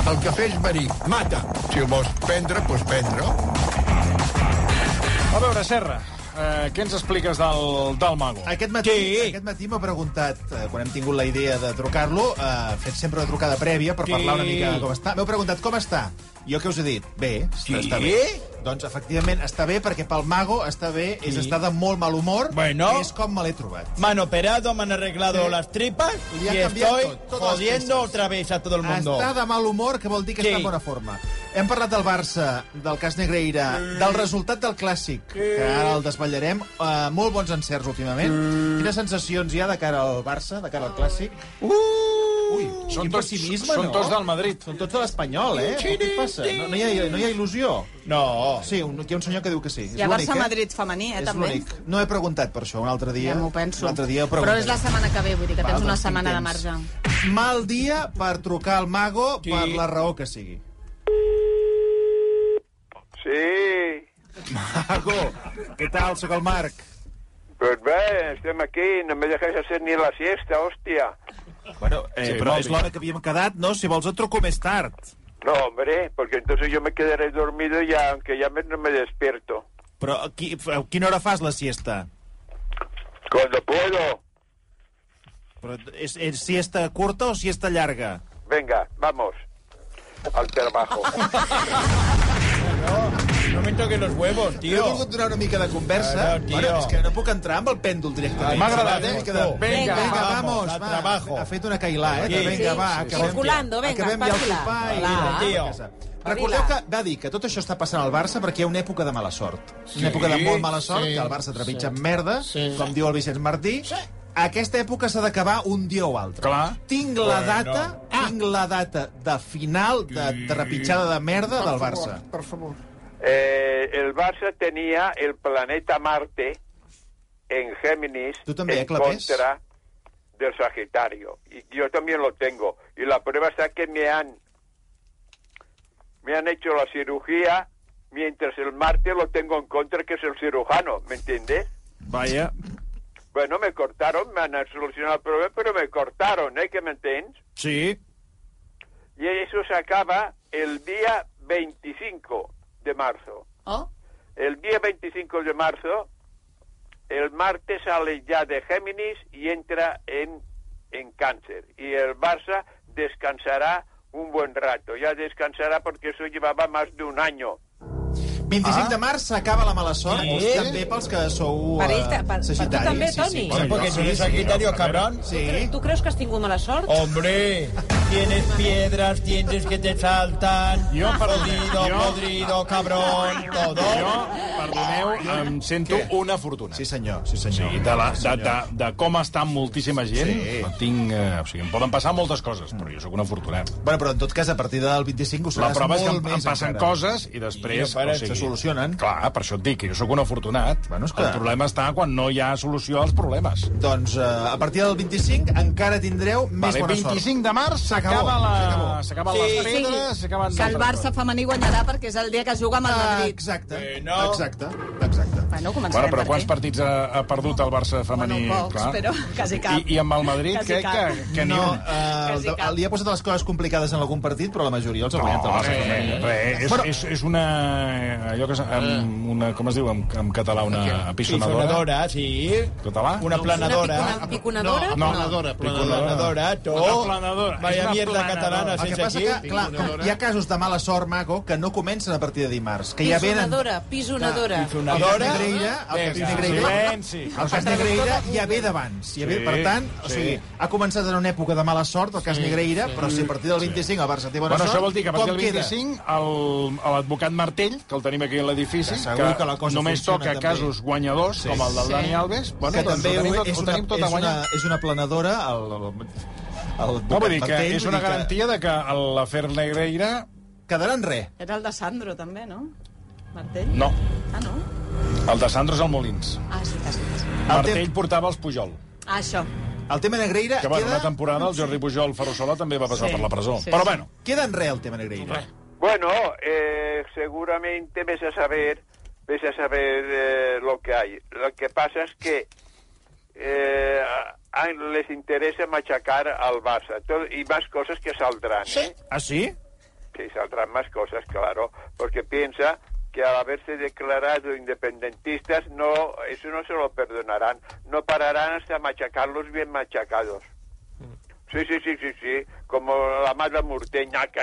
El cafè és verí, mata. Si el vols prendre, doncs prendre. A veure, Serra, què ens expliques del Mago? Aquest matí m'ha preguntat, quan hem tingut la idea de trucar-lo, fet sempre una trucada prèvia per parlar una mica de com està. M'heu preguntat com està. Jo què us he dit? Bé, està bé. Doncs, efectivament, està bé perquè pel Mago està bé, és estar de molt mal humor, Bueno. és com me l'he trobat. Me han operado, me han arreglado las tripas Li ha y canviat estoy totes les jodiendo peces. otra vez a todo el mundo. Està de mal humor, que vol dir que Sí. està en bona forma. Hem parlat del Barça, del cas Negreira, del resultat del Clàssic, que ara el desvetllarem. Molt bons encerts, últimament. Quines sensacions hi ha de cara al Barça, de cara al Clàssic? Ui, quin pessimisme, són tots del Madrid. Són tots de l'Espanyol, eh? Què passa? No hi ha il·lusió? No. Sí, hi ha un senyor que diu que sí. Hi ha Barça-Madrid femení, És també. l'únic. No he preguntat per això, un altre dia. Ja m'ho penso. Un altre dia ho Però preguntaré. és la setmana que ve, vull dir que tens Val, una doncs tinc setmana de temps. marge. Mal dia per trucar al Mago per la raó que sigui. Sí, Mago, què tal? Soc el Marc. pues bé, estem aquí, no me dejáis hacer ni la siesta, hòstia. Bueno, Sí, però molt és bé. l'hora que havíem quedat, no? Si vols et truco més tard. No, hombre, porque entonces yo me quedaré dormido ya, aunque ya no me despierto. Però a quina hora fas la siesta? Cuando puedo. Però és siesta curta o siesta llarga? Venga, vamos. Al trabajo. No me toques los huevos, He tío. volgut donar una mica de conversa. Claro, tio. Bueno, és que no puc entrar amb el pèndol directament. M'ha agradat, Una mica de... Vinga, vamos, a va. trabajo. Ha fet una cailà, Sí, Vinga, sí, va, sí, acabem. Circulando, vinga, acabem ja el espavila. sopar i... Hola. Tio. Recordeu que va dir que tot això està passant al Barça perquè hi ha una època de mala sort. Una època de molt mala sort, que el Barça trepitja amb merda, com diu el Vicenç Martí. Aquesta època s'ha d'acabar un dia o altre. Clar. Tinc la data de final de trepitjada de merda del Barça. Per favor. El Barça tenía el planeta Marte en Géminis ¿Tú también, en Clapés? contra del Sagitario. Y yo también lo tengo. Y la prueba está que me han hecho la cirugía mientras el Marte lo tengo en contra, que es el cirujano, ¿me entiendes? Vaya. Bueno, me cortaron, me han solucionado el problema, pero me cortaron, ¿eh? ¿Que me entiendes? Sí. Y eso se acaba el día 25 de marzo. Oh? El día 25 de marzo, el Marte sale ya de Géminis y entra en Cáncer. Y el Barça descansará un buen rato. Ya descansará porque eso llevaba más de un año. 25 de març s'acaba la mala sort, també pels que sou Per ell, per tu sagitaris. també, Toni? Bueno, porque tú eres sagitario, cabrón. Sí. Tu creus que has tingut mala sort? Hombre, tienes piedras, dientes que te saltan, Jo, podrido, cabrón, todo. Perdoneu, em sento un afortunat. Sí, senyor. Sí, de com està moltíssima gent, Sí. tinc, o sigui, em poden passar moltes coses, però jo sóc un afortunat. Bueno, però en tot cas, a partir del 25 ho La seràs prova és que molt em més passen encara. coses i després... se solucionen. Clar, per això et dic que jo sóc un afortunat. Bueno, és que- El problema està quan no hi ha solució als problemes. Doncs a partir del 25 encara tindreu més Vale, bona sort. 25 de març s'acaben les pedres, s'acaben... Que el Barça femení guanyarà perquè és el dia que juga amb el Madrid. Exacte, no. exacte. Bueno, Bueno, començarem però per quants aquí. partits ha perdut el Barça femení? Bueno, pocs, Clar. però quasi cap. I amb el Madrid Quasi crec cap. que ni No, un. Quasi cap. li ha posat les coses complicades en algun partit, però la majoria els ha guanyat el Barça femení. És una... Allò que una, com es diu en català? Una apisonadora? Pisonadora, sí. Català? Una planadora. Una piconadora? Planadora, Una todo. planadora. És Vaya una mierda planadora. catalana, El que sense passa aquí. que, clar, hi ha casos de mala sort, Mago, que no comencen a partir de dimarts, que ja venen... Pisonadora. El cas Negreira, Silenci. el cas Negreira ja ve d'abans. Ja ve, per tant, o sigui, ha començat en una època de mala sort, el cas Negreira, però si a partir del 25 el Barça té bona Bueno, sort, això vol dir que a partir com del queda? 25 l'advocat Martell, que el tenim aquí a l'edifici, Segur que la cosa només funciona toca també. casos guanyadors, com el del Dani Alves, bueno, que doncs també ho tenim tot a guanyar. és una planadora No, vull dir que és una garantia de que l'afer Negreira... Quedarà en res. Era el de Sandro, també, no? Martell? No, Ah, no? el de Sandro és el Molins. Ah, sí, sí. Martell portava els Pujol. Ah, això. El tema Negreira Que, bueno, una queda... temporada el Jordi Pujol Ferrusola també va passar Sí, per la presó. sí, Però sí. bueno, Queda en res el tema Negreira. Bueno, seguramente ves a saber lo que hay. Lo que pasa es que les interesa machacar al Barça y más cosas que saldrán. Ah, sí? y saldrán más cosas, claro, porque piensa que al haberse declarado independentistas, eso no se lo perdonarán. No pararán hasta machacarlos bien machacados. Sí, como la mà de morter, nyaca.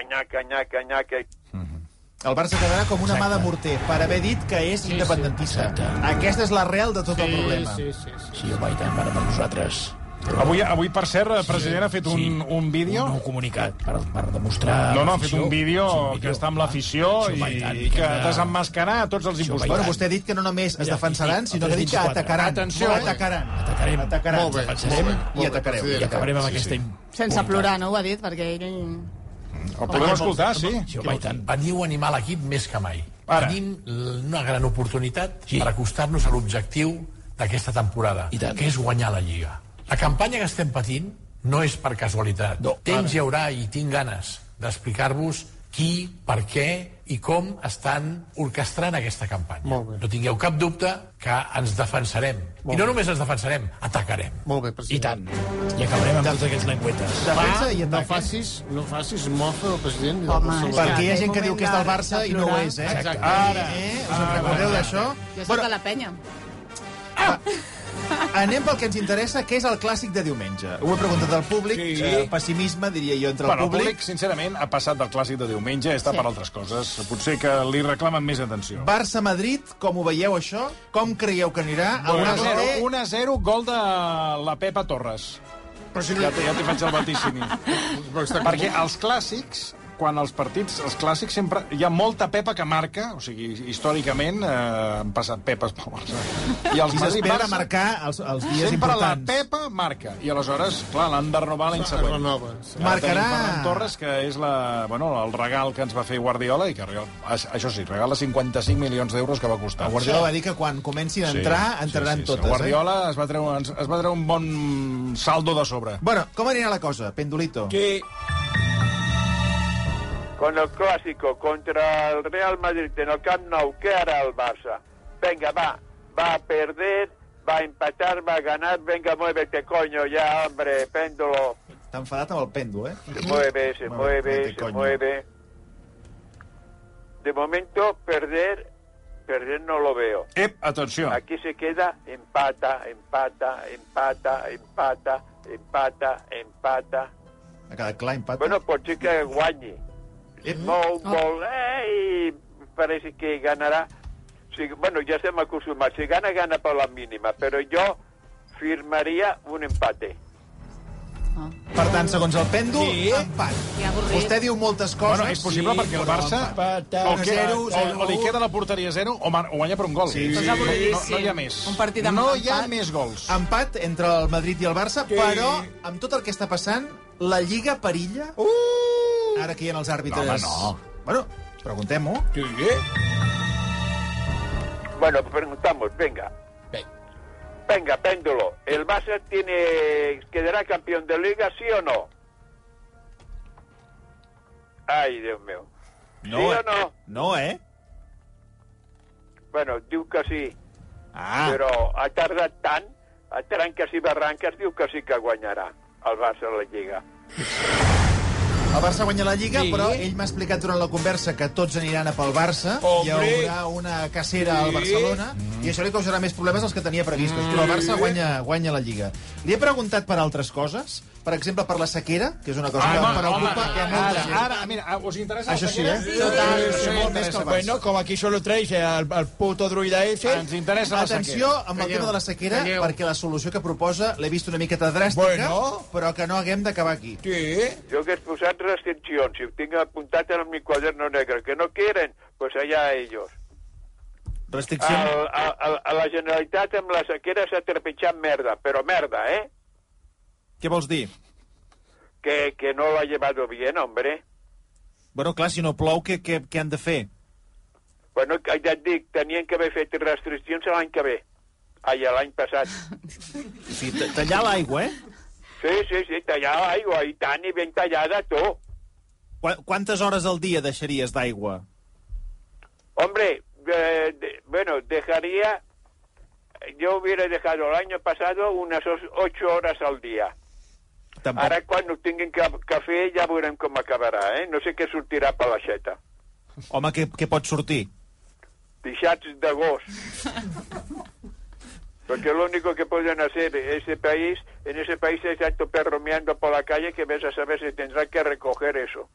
El Barça quedarà com una mà de morter per haver dit que és independentista. Aquesta és l'arrel de tot el problema. Sí, home, i tant, per nosaltres. Avui, per cert, el president ha fet un vídeo... Un comunicat per demostrar... No, ha fet un vídeo que està amb l'afició i que desemmascarà tots els impostors. Bueno, vostè ha dit que no només es defensaran, sinó que ha dit que atacaran. Atenció, atacaran. Molt bé. Defensarem i atacareu. I acabarem amb aquesta... Sense plorar, no ho ha dit, perquè ell... El podem escoltar, sí. Sí, home, i tant. Veniu a animar l'equip més que mai. Ara. Tenim una gran oportunitat per acostar-nos a l'objectiu d'aquesta temporada, que és guanyar la Lliga. La campanya que estem patint no és per casualitat. Temps hi haurà i tinc ganes d'explicar-vos qui, per què i com estan orquestrant aquesta campanya. No tingueu cap dubte que ens defensarem. I no només ens defensarem, atacarem. Molt bé, president. I tant. I acabarem amb tots aquests lengüetes. Defensa i No atac. no facis mofa del president ni del Home, Barcelona. Perquè hi ha gent que diu que és del Barça i no ho és, eh? Exacte. Ara, us en recordeu d'això? Jo soc de la penya. Anem pel que ens interessa, que és el clàssic de diumenge. Ho he preguntat al públic, pessimisme, diria jo, entre el Bueno, el públic. públic, sincerament, ha passat del clàssic de diumenge i està per altres coses. Potser que li reclamen més atenció. Barça-Madrid, com ho veieu, això? Com creieu que anirà? Alguna cosa té? 1-0, gol de la Pepa Torres. Ja t'hi faig el vaticini. Perquè els clàssics, quan els partits, els clàssics, sempre hi ha molta Pepa que marca, o sigui, històricament han passat Pepes pel Barça. I els I s'espera marcar els dies sempre importants. la Pepa marca. I aleshores, clar, l'han de renovar l'any següent. Renova. Marcarà... Ferran Torres, que és el regal que ens va fer Guardiola, i que, això sí, regala 55 milions d'euros que va costar. Guardiola va dir que quan comencin a entrar, entraran totes. Guardiola es va treure un bon saldo de sobre. Bueno, com anirà la cosa, Pendolito? Con el clásico contra el Real Madrid en el Camp Nou, ¿qué hará el Barça? Venga, va a perder, va a empatar, va a ganar, venga, muévete, coño, ya, hombre, péndulo. T'ha enfadat amb el pèndol, eh? Se mueve, Muévete, se coño. mueve. De momento, perder no lo veo. Atenció. Aquí se queda, empata. Ha quedat clar, empat. Bueno, pot ser que guanyi. Molt, parece que ganará. Sí, bueno, ya estem acostumats. Si gana per la mínima, però jo firmaria un empate. Per tant, segons el pèndol, empat. Que avorrit. Vostè diu moltes coses. Bueno, és possible perquè el Barça o li queda la porteria 0 o guanya per un gol. Sí. És avorridíssim. No hi ha més. Un partit amb No hi ha empat. més gols. Empat entre el Madrid i el Barça, però amb tot el que està passant, la Lliga perilla? Ara que hi ha els àrbitres... No, home, no. Bueno, preguntem-ho. Bueno, preguntamos, venga. Venga, péndulo. ¿El Barça quedará campeón de Liga, sí o no? Ay, Dios mío. No, ¿Sí o no? No, eh? Bueno, diu que sí. Però... Però ha tardat tant, a tranques i barranques, diu que sí que guanyarà el Barça a la Lliga. El Barça guanya la Lliga, però ell m'ha explicat durant la conversa que tots aniran a pel Barça. Hi haurà una cacera al Barcelona i això li causarà més problemes als que tenia previstos. Però el Barça guanya la Lliga. Li he preguntat per altres coses, per exemple, per la sequera, que és una cosa que em preocupa. Mira, us interessa Això la sí, sequera? eh? Total, molt més que el Barça. Bueno, como aquí solo traes al puto druida ese. Ens interessa la Atenció sequera. amb el tema de la sequera, perquè la solució que proposa l'he vist una miqueta dràstica, però que no haguem d'acabar aquí. Jo hagués posat restriccions, si ho tinc apuntat en mi quaderno negre, que no quieren, pues allá ellos. Restriccions... A la Generalitat amb la sequera s'ha trepitjat merda, però merda, ¿eh? Què vols dir? Que no lo ha llevado bien, hombre. Bueno, clar, si no plou, què han de fer? Bueno, ja et dic, tenien que haver fet restriccions l'any que ve. L'any passat. O sigui, tallar l'aigua, eh? Sí, tallar l'aigua, i tant, i ben tallada, tu. Quantes hores al dia deixaries d'aigua? Hombre, bueno, dejaría... Yo hubiera dejado el año pasado unas 8 horas al día. Tampoc. Ara, quan ho tinguin que fer, ja veurem com acabarà, eh? No sé què sortirà per l'aixeta. Home, què pot sortir? Pixats de gos. Porque lo único que pueden hacer en ese país es tanto perromeando por la calle que ves a saber si tendrán que recoger eso.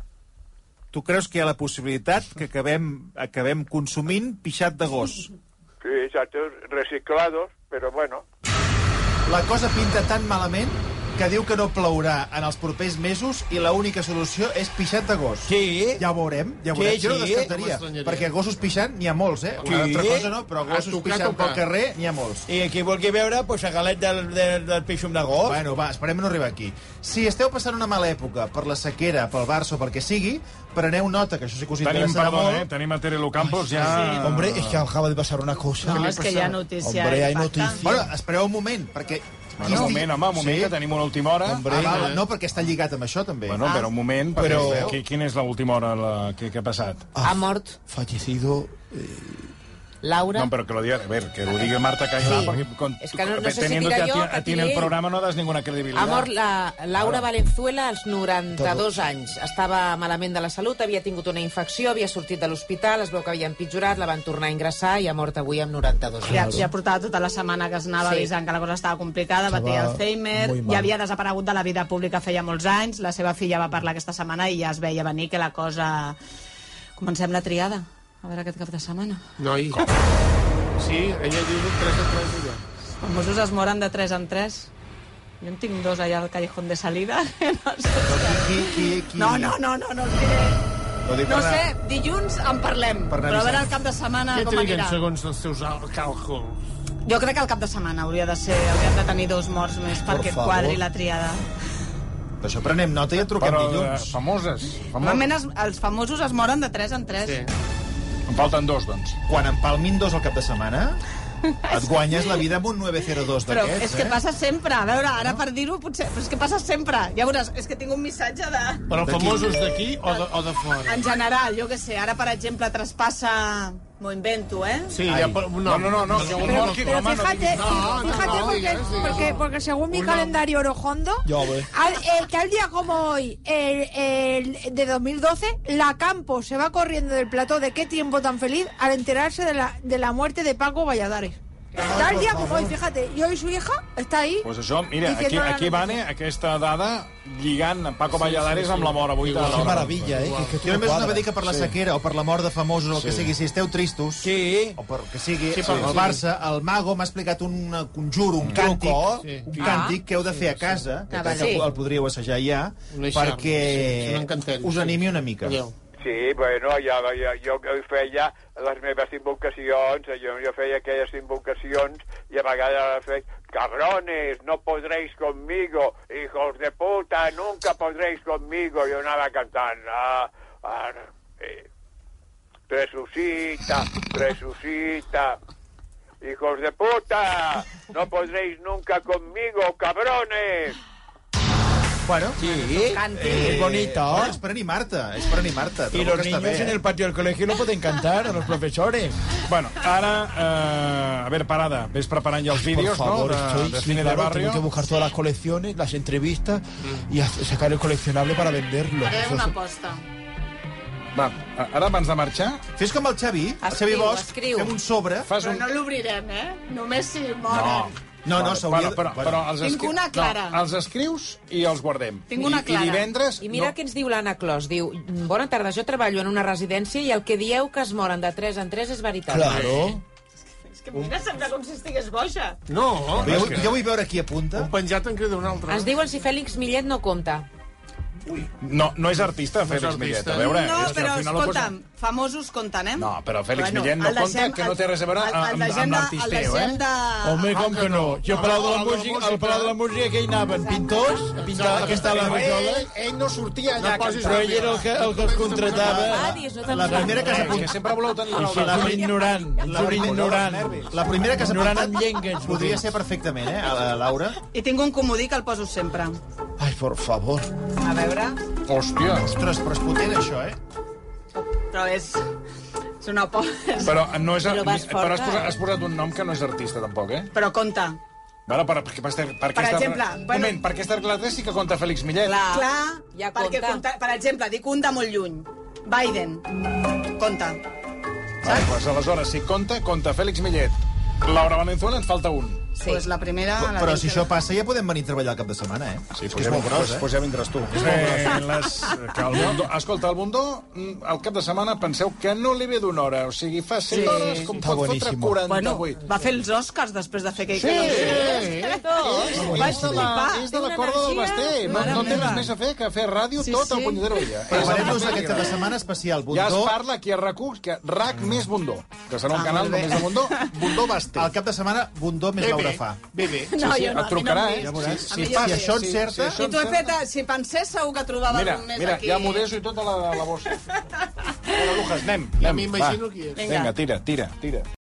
Tu creus que hi ha la possibilitat que acabem consumint pixat de gos? Sí, exacto, reciclados, pero bueno. La cosa pinta tan malament que diu que no plourà en els propers mesos i l'única solució és pixat de gos. Sí. Ja ho veurem. Jo no descartaria, m'estranyaria. perquè gossos pixant n'hi ha molts, eh? Una altra cosa no, però gossos pixant pel carrer n'hi ha molts. I qui vulgui veure, pues, a galet del pixum de gos. Bueno, va, esperem no arribar aquí. Si esteu passant una mala època per la sequera, pel Barça o pel que sigui, preneu nota, que això sí que us interessarà molt. Tenim a Terelu Campos ja... Sí. Hombre, es que acaba de pasar una cosa. No, és que hi ha notícia. Hombre, hay impactant. notícia. Bueno, espereu un moment, perquè... Bueno, un moment, que tenim una última hora. No, perquè està lligat amb això, també. Bueno, però un moment, perquè quina és l'última hora que ha passat? Ha mort Fallecido... Laura. No, pero que lo diga, a ver, que lo diga Marta Cañada, Sí. porque Es que no sé si teniéndote dirà jo, a ti en el programa no das ninguna credibilitat. Ha mort la Laura Valenzuela als 92 anys. Estava malament de la salut, havia tingut una infecció, havia sortit de l'hospital, es veu que havia empitjorat, la van tornar a ingressar i ha mort avui amb 92 anys. Ja portava tota la setmana que es anava avisant que la cosa estava complicada, patia Alzheimer, ja havia desaparegut de la vida pública feia molts anys, la seva filla va parlar aquesta setmana i ja es veia venir que la cosa... Comencem la triada. A veure aquest cap de setmana. Noi. Sí, ella diu 3 a 3 ella. Els famosos es moren de 3 en 3. Jo en tinc 2 allà al callejón de salida. Qui? No els diré. No sé, dilluns en parlem. Però a veure el cap de setmana Què com triguen anirà. segons els teus càlculs? Jo crec que el cap de setmana hauríem de tenir 2 morts més perquè quadri la triada. Per això prenem nota i et truquem dilluns. Famoses. Normalment els famosos es moren de 3 en 3. Sí. En falten 2, doncs. Quan empalmin 2 al cap de setmana, et guanyes la vida amb un 902 Però d'aquests, és que passa sempre. A veure, ara per dir-ho potser... Però és que passa sempre. Ja veuràs, és que tinc un missatge de... Però famosos d'aquí o de fora? En general, jo què sé, ara, per exemple, traspassa... M'ho invento, ¿eh? Sí, ya no. Pero fíjate, porque según mi calendario orojondo, tal día como hoy, el de 2012, la Campos se va corriendo del plató de Qué tiempo tan feliz al enterarse de la muerte de Paco Valladares. Tal día como hoy, fíjate, y hoy su hija está ahí. Pues això, mira, aquí Vane, aquesta dada, lligant Paco Valladares amb la mort avui de l'hora. Que meravella, Jo només anava a dir que per la sequera o per la mort de famosos o el que sigui, si esteu tristos, o per que sigui, el Barça, el Mago m'ha explicat un conjur, un càntic que heu de fer a casa, que el podríeu assajar ja, perquè us animi una mica. Sí, bueno, jo feia les meves invocacions, jo feia aquelles invocacions i a vegades feia cabrones, no podréis conmigo, hijos de puta, nunca podréis conmigo. Jo anava cantant resucita, hijos de puta, no podréis nunca conmigo, cabrones. Bueno, es bonito. Es per animar-te. Y los niños en el patio del colegio lo pueden cantar a los profesores. Bueno, ara, a ver, Parada, ves preparant ja els vídeos, Por favor, no? De cine de barrio. Tengo que buscar todas las colecciones, las entrevistas y sacar el coleccionable para venderlo. Farem una aposta. Va, ara abans de marxar... Fes com el Xavi, escriu. fem un sobre. Però no l'obrirem, Només si moren. No, s'hauria... Però Tinc una clara. No, els escrius i els guardem. Tinc una clara. I divendres... I mira què ens diu l'Anna Clos. Diu, bona tarda, jo treballo en una residència i el que dieu que es moren de 3 en 3 és veritat. Claro. És que mira, sembla com si estigués boja. No. Jo vull veure qui apunta. Un penjat en crida un altre. Ens diuen si Fèlix Millet no compta. No és artista, Fèlix Millet. A veure, No, és que però al final escolta'm, famosos compten, No, però Fèlix Millet no compta, que no té res a veure amb l'artisteo, Home, com que no? Jo al Palau de la Música que hi anaven pintors a pintar la rajola. Ell no sortia allà. Però ell era el que els contratava. La primera que s'apunta... Que sempre voleu tenir És un ignorant. La primera que Ignorant amb llengües. podria ser perfectament, Laura? I tinc un comodí que el poso sempre. Ai, por favor. A veure... Hòstia. Ostres, però és potent, això, Però és una por... Però no és... Però vas Però forta. has posat un nom que no és artista, tampoc, Però compta. Bueno, per exemple, aquesta Atlètica contra Félix Millet. Clar, ja perquè, per exemple, dic un de molt lluny. Biden. Compte. Vale, doncs aleshores, si compta Félix Millet. Laura Valenzuela ens falta un. Sí. Pues la primera... Però si això passa ja podem venir a treballar al cap de setmana, Sí, és molt gros, Pues ja vindràs tu. Escolta, el Bundó, al cap de setmana penseu que no li ve d'una hora. O sigui, fa 7 hores com pot fotre 48. Bueno, va fer els Oscars després de fer aquell... És de la corda del Basté. No tens més a fer que fer ràdio tot el punyetero dia. Preparem-nos aquest cap de setmana especial Bundó. Ja es parla aquí a RAC1, RAC més Bundó, que serà un canal només de Bundó, Bundó Basté. Al cap de setmana, Bundó més Laura fa. Bé. Et trucarà, Si això encerta... I tu he fet... Si pensés, segur que trobava algun més aquí. Mira, ja m'ho deixo i tota la bossa. Lujas, anem. Ja m'imagino qui és. Vinga, tira.